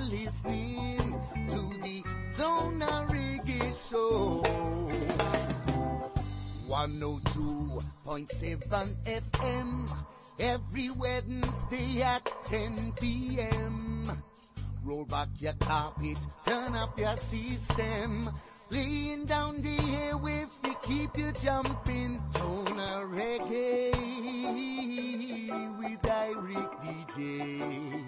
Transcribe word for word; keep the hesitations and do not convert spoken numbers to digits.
listening to the Zona Reggae Show. one oh two point seven F M every Wednesday at ten p.m. Roll back your carpet, turn up your system. Laying down the airwaves to keep you jumping. Zona Reggae with Eric D J.